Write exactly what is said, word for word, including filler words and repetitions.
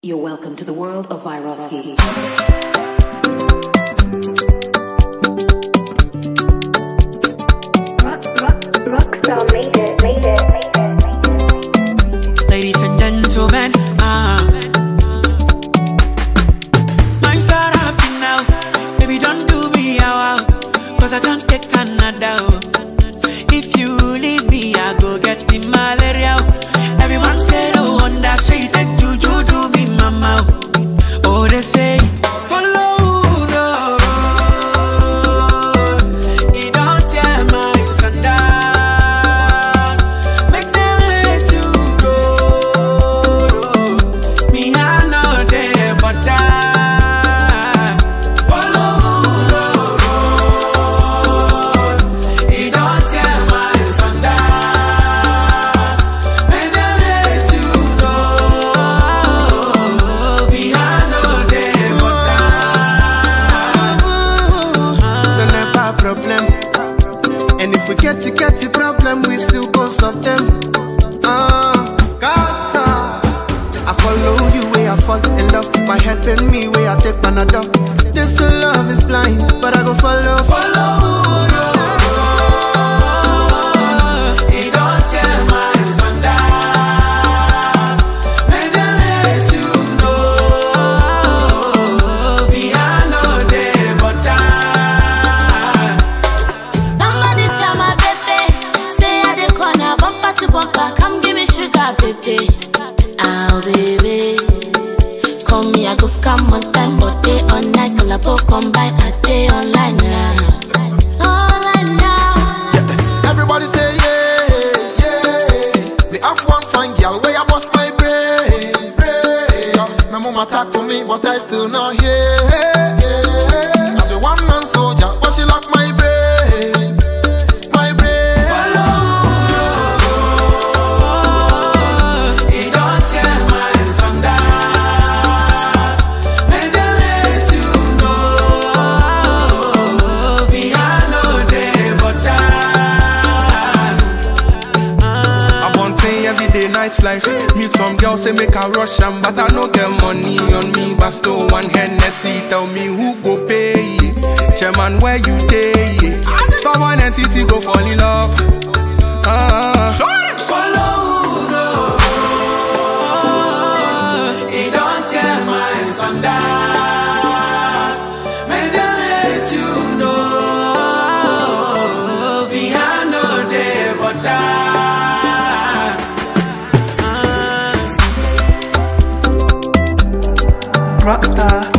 You're welcome to the world of Vyroski. Rock, rock, Rockstar made it, made it, made it, made it. Ladies and gentlemen, ah, my star happy now. Baby, don't do me out, cause I can't take Canada. If you leave me, I go get the malaria. Everyone say no wonder, so you take juju, do me mama. Oh, they say follow the road. You don't tell my sandals. Make them let you go. Me I know they but I follow the road. You don't tell my sandals. Make them let you go. Me I know they but I. So never problem. And if we get to get the problem, we still go solve them. Uh, Gaza. I follow you where I fall in love by helping me where I take Panadol. This love is blind, but I go follow, follow. You don't tell my sandals. Make them let you know. Me I know they but I. Somebody tell my baby, say at the corner, bumper to bumper, come give me sugar, baby. Ah, baby. Come here, go come on time, but day all night, collabo combine, I day online now. Online now. Everybody say yeah, yeah. Me have one fine girl where I bust my brain, brain. Yeah. My mama talk to me, but I still not hear. Yeah. I'm the one man soldier, but she lock my brain, my brain. You don't tell my sandals. Make them let you know. Me I know they but I. I want say everyday nightlife. Meet some girls say make a rush am, but I no get money on me. But still one Hennessy, tell me who go pay. Chairman, where you day? Stop one entity go fall in love. Ah, Follow the road. You don't tell my sandals. Make them let you know. Me I know they but I. Rockstar.